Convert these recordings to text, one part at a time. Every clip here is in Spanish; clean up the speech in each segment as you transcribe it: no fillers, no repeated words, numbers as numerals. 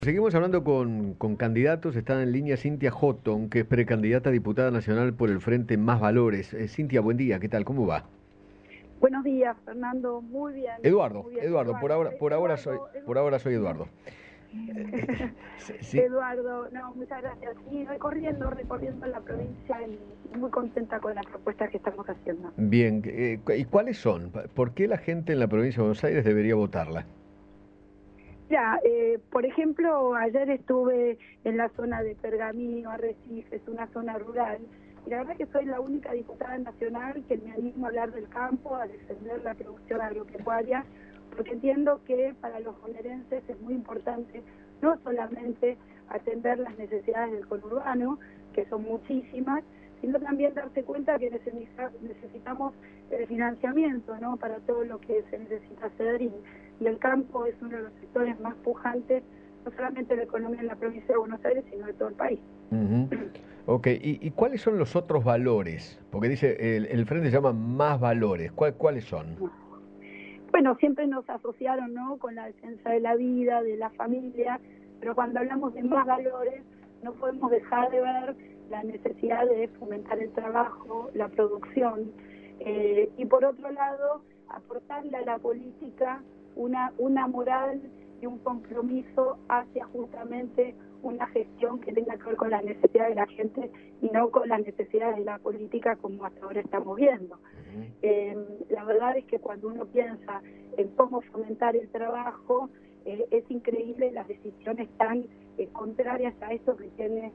Seguimos hablando con candidatos. Está en línea Cintia Houghton, que es precandidata a diputada nacional por el Frente Más Valores. Cintia, buen día, ¿qué tal? ¿Cómo va? Buenos días, Fernando. Muy bien, Eduardo, muy bien. Eduardo, Eduardo, por ahora soy Eduardo. Sí, Eduardo, no, muchas gracias. Sí, recorriendo la provincia y muy contenta con las propuestas que estamos haciendo. bien. ¿Y cuáles son? ¿Por qué la gente en la provincia de Buenos Aires debería votarla? Ya, por ejemplo, ayer estuve en la zona de Pergamino, Arrecifes, una zona rural, y la verdad que soy la única diputada nacional que me animo a hablar del campo, a defender la producción agropecuaria, porque entiendo que para los bonaerenses es muy importante no solamente atender las necesidades del conurbano, que son muchísimas, sino también darse cuenta que necesitamos el financiamiento, ¿no?, para todo lo que se necesita hacer, y el campo es uno de los sectores más pujantes, no solamente de la economía en la provincia de Buenos Aires, sino de todo el país. Ujú. Ok, ¿y cuáles son los otros valores? Porque dice, el Frente se llama Más Valores. ¿Cuáles son? Bueno, siempre nos asociaron, ¿no?, con la defensa de la vida, de la familia, pero cuando hablamos de más valores, no podemos dejar de ver la necesidad de fomentar el trabajo, la producción, y por otro lado, aportarle a la política una moral y un compromiso hacia justamente una gestión que tenga que ver con las necesidades de la gente y no con las necesidades de la política como hasta ahora estamos viendo. La verdad es que cuando uno piensa en cómo fomentar el trabajo, es increíble las decisiones tan contrarias a esto que tiene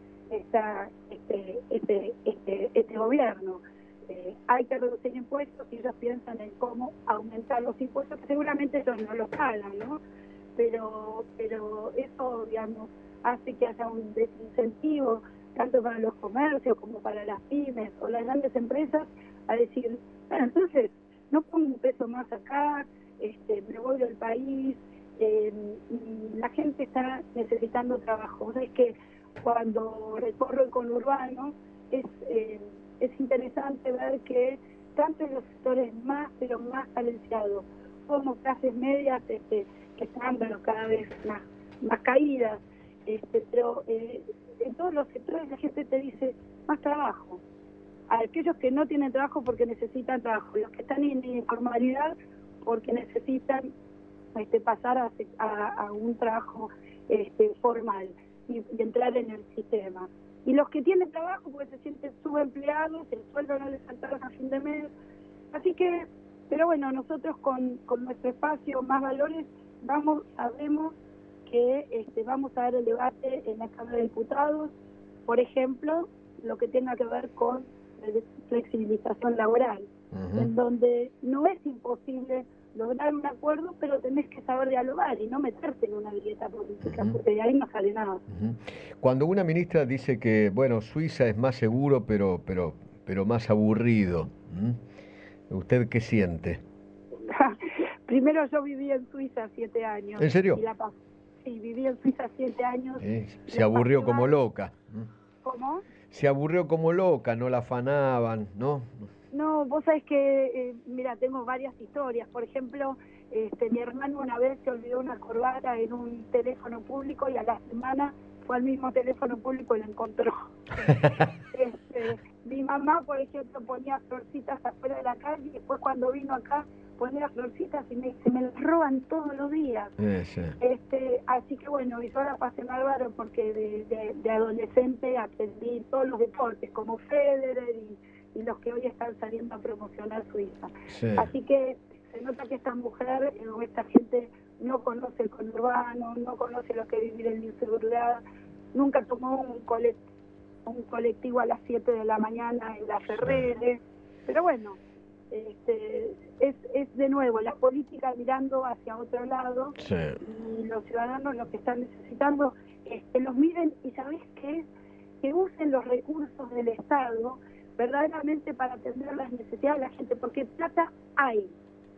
este gobierno. Hay que reducir impuestos y ellos piensan en cómo aumentar los impuestos, que seguramente ellos no los pagan, ¿no? Pero eso, digamos, hace que haya un desincentivo tanto para los comercios como para las pymes o las grandes empresas a decir, bueno, entonces no pongo un peso más acá, me voy del país, y la gente está necesitando trabajo. O sea, es que cuando recorro el conurbano es interesante ver que tanto en los sectores más, pero más carenciados, como clases medias, que están, bueno, cada vez más caídas, pero en todos los sectores la gente te dice más trabajo. A aquellos que no tienen trabajo porque necesitan trabajo, los que están en informalidad porque necesitan pasar a un trabajo formal y entrar en el sistema. Y los que tienen trabajo porque se sienten subempleados, el sueldo no les alcanza a fin de mes. Así que, pero bueno, nosotros con nuestro espacio Más Valores sabemos que vamos a dar el debate en la Cámara de Diputados, por ejemplo, lo que tenga que ver con la flexibilización laboral, en donde no es imposible lograr un acuerdo, pero tenés que saber dialogar y no meterte en una grieta política, porque de ahí no sale nada. Cuando una ministra dice que, bueno, Suiza es más seguro, pero más aburrido, ¿usted qué siente? Primero, yo viví en Suiza 7 años. ¿En serio? Sí, viví en Suiza 7 años. Se aburrió como loca. ¿Cómo? Se aburrió como loca, no la afanaban, ¿no? No, vos sabés que, mira, tengo varias historias. Por ejemplo, mi hermano una vez se olvidó una corbata en un teléfono público y a la semana fue al mismo teléfono público y lo encontró. Mi mamá, por ejemplo, ponía florcitas afuera de la calle y después cuando vino acá ponía florcitas y me las roban todos los días. Sí. Así que bueno, y yo la pasé bárbaro porque de adolescente aprendí todos los deportes como Federer y los que hoy están saliendo a promocionar Suiza. Sí. Así que se nota que esta mujer o esta gente no conoce el conurbano, no conoce lo que es vivir en la inseguridad, nunca tomó un colectivo a las 7 de la mañana en la Ferrere, pero bueno, es de nuevo la política mirando hacia otro lado, Sí. y los ciudadanos lo que están necesitando es que los miren y ¿sabés qué? Que usen los recursos del Estado verdaderamente para atender las necesidades de la gente, porque plata hay.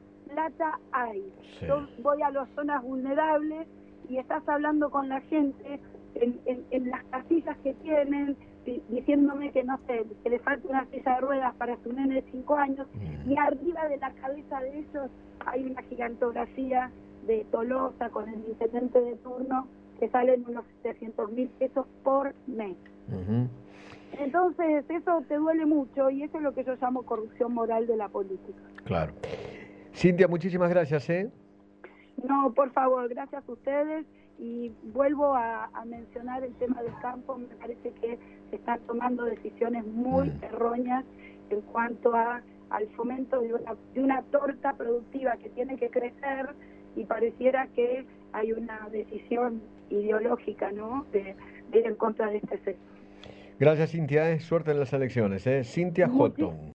Sí. Yo voy a las zonas vulnerables y estás hablando con la gente en las casillas que tienen, diciéndome que no sé, que le falta una silla de ruedas para su nene de 5 años, y arriba de la cabeza de ellos hay una gigantografía de Tolosa con el intendente de turno que salen unos 700.000 pesos por mes. Ujú. Entonces, eso te duele mucho y eso es lo que yo llamo corrupción moral de la política. Claro. Cintia, muchísimas gracias, ¿eh? No, por favor, gracias a ustedes. Y vuelvo a mencionar el tema del campo. Me parece que se están tomando decisiones muy erróneas en cuanto al fomento de una torta productiva que tiene que crecer, y pareciera que hay una decisión ideológica, ¿no?, de ir en contra de este sector. Gracias, Cintia, ¿eh? Suerte en las elecciones, ¿eh? Cintia Muchi- Houghton.